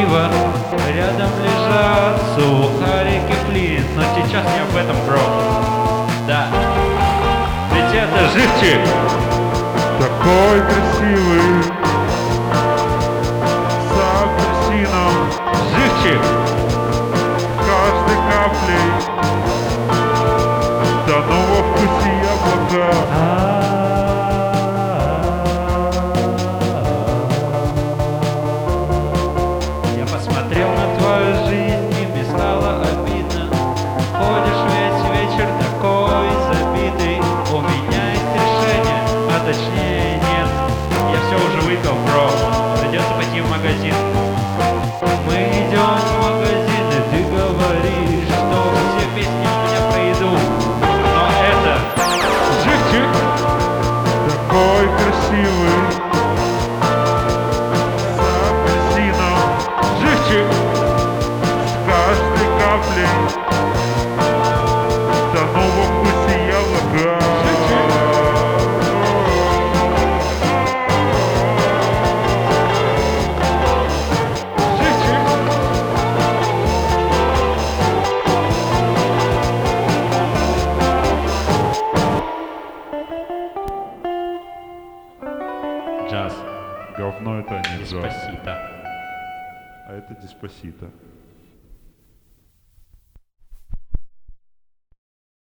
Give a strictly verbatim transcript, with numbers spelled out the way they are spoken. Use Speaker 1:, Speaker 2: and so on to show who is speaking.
Speaker 1: пиво, рядом лежат сухарики Флинт. Но сейчас не об этом, бро. Да. Ведь это живчик.
Speaker 2: Такой красивый, с апельсином,
Speaker 1: Живчик.
Speaker 2: каждой каплей, да ну во вкусе яблока.
Speaker 1: Я посмотрел на твою жизнь, и мне стало обидно. Ходишь весь вечер такой забитый. У меня есть решение, а точнее нет. Я все уже выпил, бро. Придется пойти в магазин. Мы идем в магазин, и ты говоришь, что все песни у меня про еду. Но это живчик.
Speaker 2: Такой красивый, с апельсином,
Speaker 1: Живчик.
Speaker 2: с каждой каплей, да ну во вкусе яблока.
Speaker 1: Джаз.
Speaker 2: Говно это не джаз,
Speaker 1: Деспасито.
Speaker 2: а это деспасито.